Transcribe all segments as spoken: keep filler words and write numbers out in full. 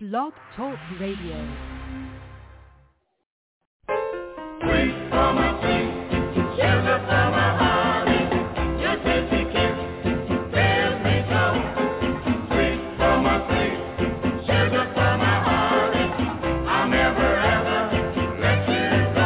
Blog Talk Radio. Sweet for my sweet, shelter for my heartache, your tasty kiss fills me so. Sweet for my sweet, shelter for my heartache, I'll never ever let you go.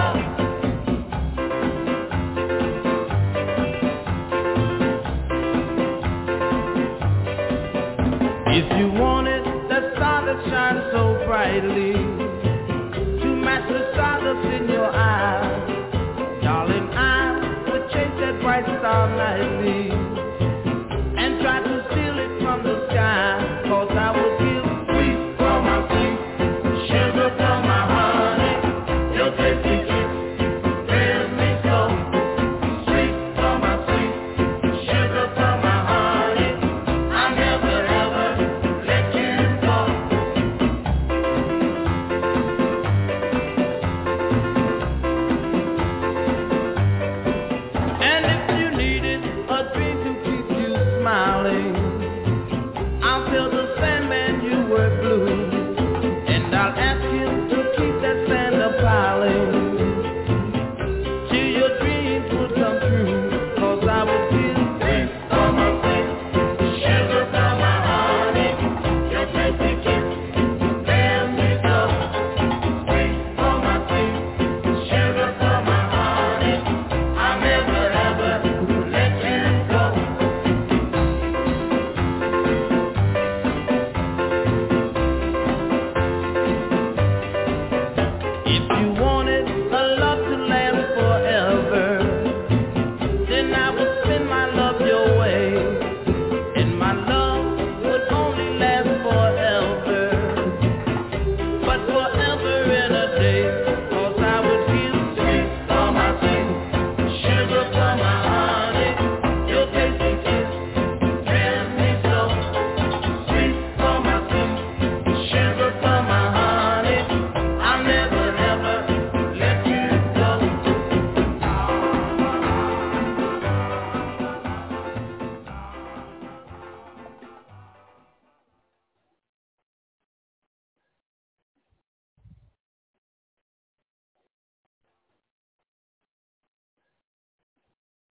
If you wanted that star that shines so brightly to match the stardust in your eyes, darling, I would chase that bright star nightly.